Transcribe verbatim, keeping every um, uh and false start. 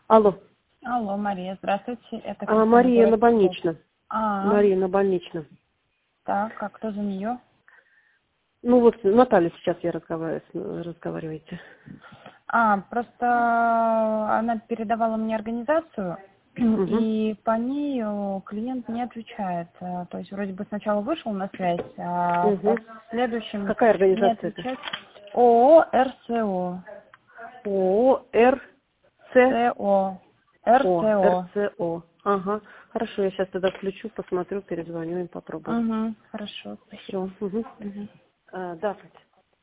Алло. Алло, Мария, здравствуйте. Это А, Мария на город Псков. больничном. А, Мария на больничном. так, а кто за нее? Ну вот, Наталья сейчас я разговариваю, с- разговариваете. А, просто она передавала мне организацию, Угу. и по ней э, клиент не отвечает. Э, То есть вроде бы сначала вышел на связь, а в Угу. последующем Какая не организация это? отвечает. ООО РСО. ООО РЦ. СО. О, РСО. РЦО. Ага. Хорошо, я сейчас тогда включу, посмотрю, перезвоню им, попробую. Угу, хорошо, спасибо. Все. Угу. Мгм. А, да, Катя.